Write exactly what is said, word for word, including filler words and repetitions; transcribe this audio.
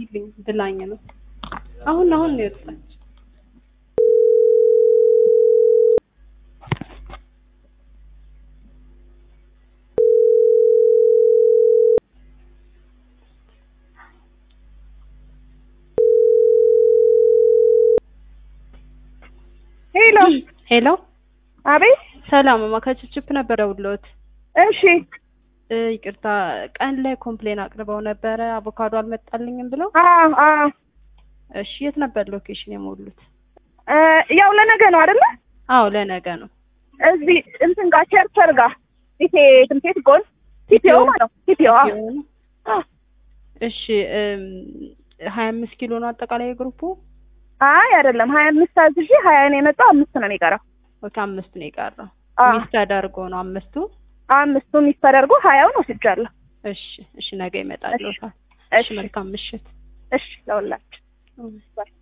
ደውይልኝ ብላኝ ነው አሁን አሁን ነው የወጣች ሄሎ ሄሎ አቤት ሰላም ማካችችፕ ነበር ደውሎት እሺ ይቅርታ ቀን ላይ ኮምፕሌን አቅርበው ነበር አቮካዶ አልመጣልኝም ብለው አዎ አዎ እሺ የት ነበር ሎኬሽን የሞሉት ያው ለነገ ነው አይደል አዎ ለነገ ነው እዚህ እንትን ጋር ቸርቸር ጋር ይሄ ትምቴት ጎል ቲፒኦ ማለት ቲፒኦ እሺ ሀያ አምስት ኪሎ ነው አጠቃላይ ግሩፑ አይ አይደለም ሀያ አምስት አዝዤ ሀያ ነው የመጣው አምስት ነው የሚቀረው ኦኬ አምስት ነው የቀረው ሚስት አዳርጎ ነው አምስቱ አምስቱ ሚስት አዳርጎ ሀያው ነው ሲጫለው እሺ እሺ ነገ ይመጣል እሺ መልካም ምሽት እሺ ለውላችሁ